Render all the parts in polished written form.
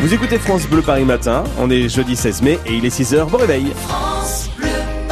Vous écoutez France Bleu Paris Matin, on est jeudi 16 mai et il est 6h, bon réveil. France Bleu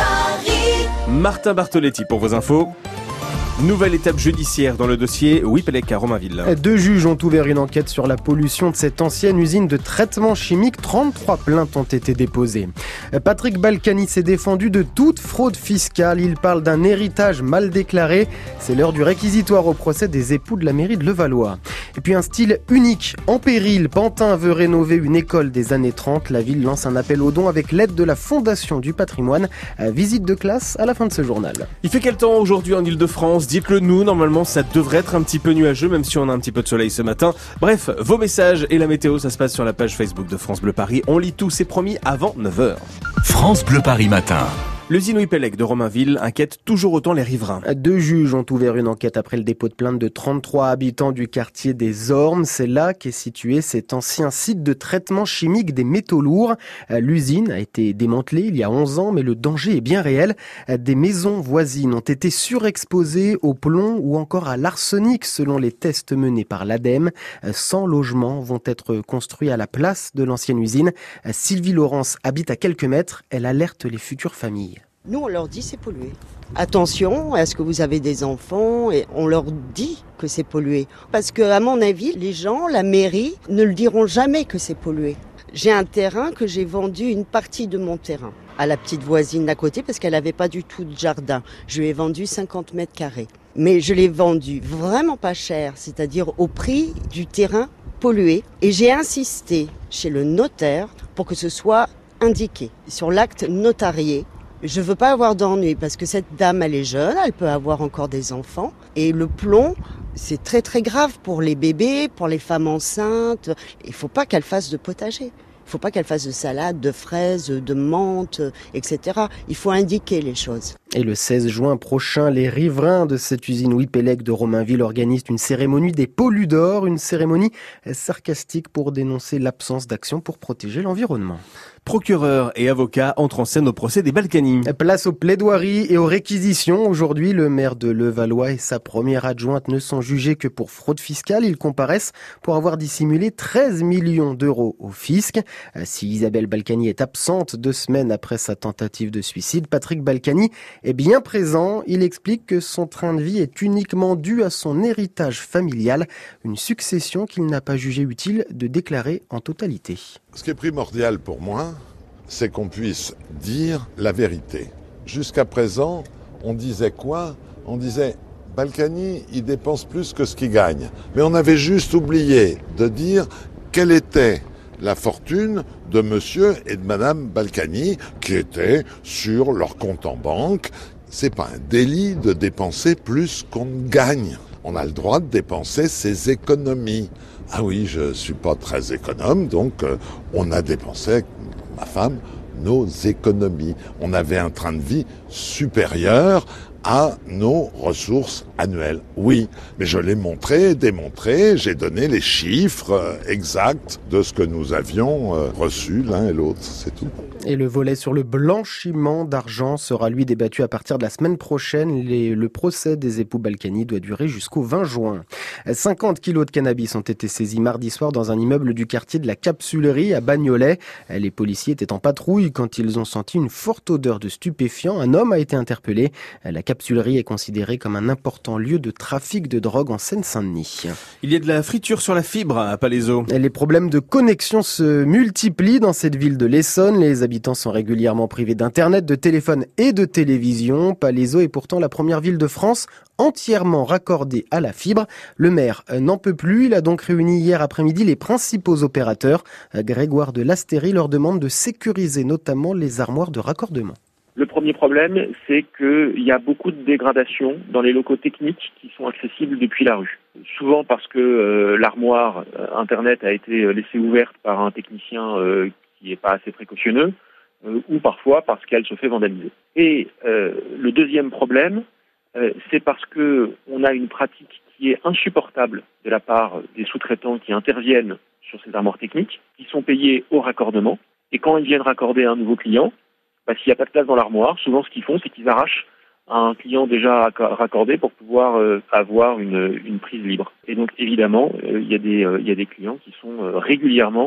Paris. Martin Bartoletti pour vos infos. Nouvelle étape judiciaire dans le dossier Wipelec à Romainville. 2 juges ont ouvert une enquête sur la pollution de cette ancienne usine de traitement chimique. 33 plaintes ont été déposées. Patrick Balkany s'est défendu de toute fraude fiscale. Il parle d'un héritage mal déclaré. C'est l'heure du réquisitoire au procès des époux de la mairie de Levallois. Et puis un style unique, en péril. Pantin veut rénover une école des années 30. La ville lance un appel aux dons avec l'aide de la Fondation du patrimoine. Visite de classe à la fin de ce journal. Il fait quel temps aujourd'hui en Ile-de-France ? Dites-le nous, normalement ça devrait être un petit peu nuageux, même si on a un petit peu de soleil ce matin. Bref, vos messages et la météo, ça se passe sur la page Facebook de France Bleu Paris. On lit tout, c'est promis, avant 9h. France Bleu Paris Matin. L'usine Wipelec de Romainville inquiète toujours autant les riverains. 2 juges ont ouvert une enquête après le dépôt de plainte de 33 habitants du quartier des Ormes. C'est là qu'est situé cet ancien site de traitement chimique des métaux lourds. L'usine a été démantelée il y a 11 ans, mais le danger est bien réel. Des maisons voisines ont été surexposées au plomb ou encore à l'arsenic selon les tests menés par l'ADEME. 100 logements vont être construits à la place de l'ancienne usine. Sylvie Laurence habite à quelques mètres. Elle alerte les futures familles. Nous, on leur dit c'est pollué. Attention, est-ce que vous avez des enfants? Et on leur dit que c'est pollué. Parce que, à mon avis, les gens, la mairie, ne le diront jamais que c'est pollué. J'ai un terrain que j'ai vendu, une partie de mon terrain, à la petite voisine d'à côté parce qu'elle n'avait pas du tout de jardin. Je lui ai vendu 50 mètres carrés. Mais je l'ai vendu vraiment pas cher, c'est-à-dire au prix du terrain pollué. Et j'ai insisté chez le notaire pour que ce soit indiqué sur l'acte notarié. Je veux pas avoir d'ennui parce que cette dame, elle est jeune, elle peut avoir encore des enfants. Et le plomb, c'est très très grave pour les bébés, pour les femmes enceintes. Il faut pas qu'elle fasse de potager. Il faut pas qu'elle fasse de salade, de fraises, de menthe, etc. Il faut indiquer les choses. Et le 16 juin prochain, les riverains de cette usine Wipelec de Romainville organisent une cérémonie des Pollu'Dor, une cérémonie sarcastique pour dénoncer l'absence d'action pour protéger l'environnement. Procureurs et avocats entrent en scène au procès des Balkany. Place aux plaidoiries et aux réquisitions. Aujourd'hui, le maire de Levallois et sa première adjointe ne sont jugés que pour fraude fiscale. Ils comparaissent pour avoir dissimulé 13 millions d'euros au fisc. Si Isabelle Balkany est absente 2 semaines après sa tentative de suicide, Patrick Balkany est bien présent. Il explique que son train de vie est uniquement dû à son héritage familial, une succession qu'il n'a pas jugé utile de déclarer en totalité. Ce qui est primordial pour moi, c'est qu'on puisse dire la vérité. Jusqu'à présent, on disait quoi ? On disait Balkany, il dépense plus que ce qu'il gagne. Mais on avait juste oublié de dire quelle était la fortune de monsieur et de madame Balkany qui était sur leur compte en banque. C'est pas un délit de dépenser plus qu'on ne gagne. On a le droit de dépenser ses économies. Ah oui, je suis pas très économe, donc on a dépensé avec ma femme nos économies. On avait un train de vie supérieur à nos ressources annuelles. Oui, mais je l'ai montré, démontré, j'ai donné les chiffres exacts de ce que nous avions reçu l'un et l'autre, c'est tout. Et le volet sur le blanchiment d'argent sera lui débattu à partir de la semaine prochaine. Le procès des époux Balkany doit durer jusqu'au 20 juin. 50 kilos de cannabis ont été saisis mardi soir dans un immeuble du quartier de la Capsulerie à Bagnolet. Les policiers étaient en patrouille quand ils ont senti une forte odeur de stupéfiants. Un homme a été interpellé. La Capsulerie est considérée comme un important lieu de trafic de drogue en Seine-Saint-Denis. Il y a de la friture sur la fibre à Palaiseau. Les problèmes de connexion se multiplient dans cette ville de l'Essonne. Les habitants sont régulièrement privés d'internet, de téléphone et de télévision. Palaiseau est pourtant la première ville de France entièrement raccordée à la fibre. Le maire n'en peut plus. Il a donc réuni hier après-midi les principaux opérateurs. Grégoire de Lastéry leur demande de sécuriser notamment les armoires de raccordement. Le premier problème, c'est qu'il y a beaucoup de dégradation dans les locaux techniques qui sont accessibles depuis la rue. Souvent parce que l'armoire Internet a été laissée ouverte par un technicien qui n'est pas assez précautionneux, ou parfois parce qu'elle se fait vandaliser. Et le deuxième problème, c'est parce que on a une pratique qui est insupportable de la part des sous-traitants qui interviennent sur ces armoires techniques, qui sont payés au raccordement. Et quand ils viennent raccorder un nouveau client, s'il n'y a pas de place dans l'armoire, souvent ce qu'ils font, c'est qu'ils arrachent un client déjà raccordé pour pouvoir avoir une prise libre. Et donc évidemment, il y a des clients qui sont régulièrement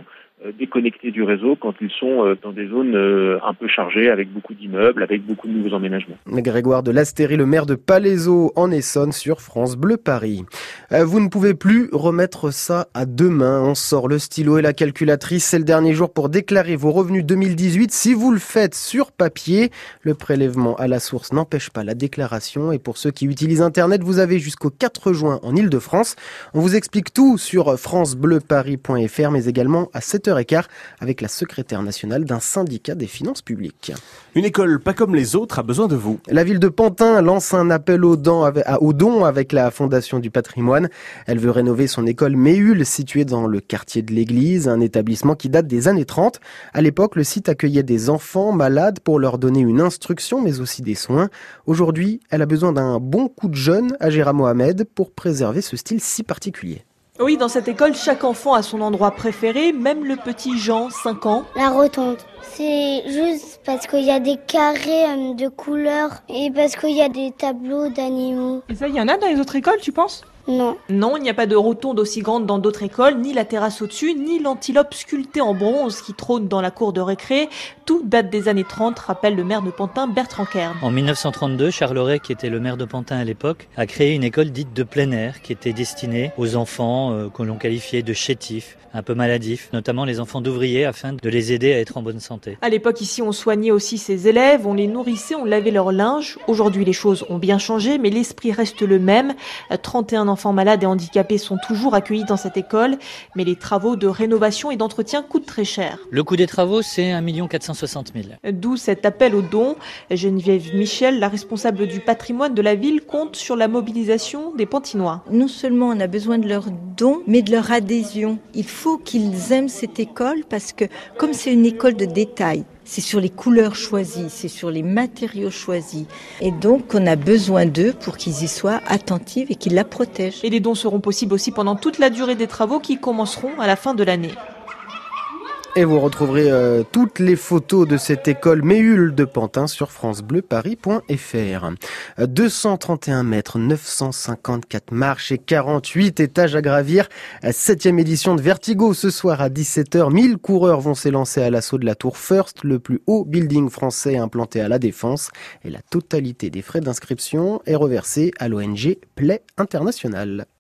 déconnectés du réseau quand ils sont dans des zones un peu chargées, avec beaucoup d'immeubles, avec beaucoup de nouveaux emménagements. Grégoire de Lastéry, le maire de Palaiseau en Essonne sur France Bleu Paris. Vous ne pouvez plus remettre ça à demain. On sort le stylo et la calculatrice. C'est le dernier jour pour déclarer vos revenus 2018. Si vous le faites sur papier, le prélèvement à la source n'empêche pas la déclaration. Et pour ceux qui utilisent Internet, vous avez jusqu'au 4 juin en Ile-de-France. On vous explique tout sur francebleuparis.fr, mais également à 7h15 avec la secrétaire nationale d'un syndicat des finances publiques. Une école pas comme les autres a besoin de vous. La ville de Pantin lance un appel aux dons avec la Fondation du patrimoine. Elle veut rénover son école Méhul, située dans le quartier de l'église, un établissement qui date des années 30. À l'époque, le site accueillait des enfants malades pour leur donner une instruction, mais aussi des soins. Aujourd'hui, elle a besoin d'un bon coup de jeune, Agera Mohamed, pour préserver ce style si particulier. Oui, dans cette école, chaque enfant a son endroit préféré, même le petit Jean, 5 ans. La rotonde. C'est juste parce qu'il y a des carrés de couleurs et parce qu'il y a des tableaux d'animaux. Et ça, il y en a dans les autres écoles, tu penses ? Non. Non, il n'y a pas de rotonde aussi grande dans d'autres écoles, ni la terrasse au-dessus, ni l'antilope sculptée en bronze qui trône dans la cour de récré. Tout date des années 30, rappelle le maire de Pantin, Bertrand Kern. En 1932, Charles Aurey, qui était le maire de Pantin à l'époque, a créé une école dite de plein air qui était destinée aux enfants que l'on qualifiait de chétifs, un peu maladifs, notamment les enfants d'ouvriers, afin de les aider à être en bonne santé. À l'époque, ici, on soignait aussi ses élèves, on les nourrissait, on lavait leur linge. Aujourd'hui, les choses ont bien changé, mais l'esprit reste le même. 31 enfants malades et handicapés sont toujours accueillis dans cette école, mais les travaux de rénovation et d'entretien coûtent très cher. Le coût des travaux, c'est 1 460 000. D'où cet appel aux dons. Geneviève Michel, la responsable du patrimoine de la ville, compte sur la mobilisation des Pantinois. Non seulement on a besoin de leurs dons, mais de leur adhésion. Il faut qu'ils aiment cette école parce que, comme c'est une école de détail, c'est sur les couleurs choisies, c'est sur les matériaux choisis. Et donc, on a besoin d'eux pour qu'ils y soient attentifs et qu'ils la protègent. Et les dons seront possibles aussi pendant toute la durée des travaux qui commenceront à la fin de l'année. Et vous retrouverez toutes les photos de cette école Méhul de Pantin sur francebleuparis.fr. 231 mètres, 954 marches et 48 étages à gravir. 7e édition de Vertigo ce soir à 17h. 1000 coureurs vont s'élancer à l'assaut de la Tour First, le plus haut building français implanté à La Défense. Et la totalité des frais d'inscription est reversée à l'ONG Play International.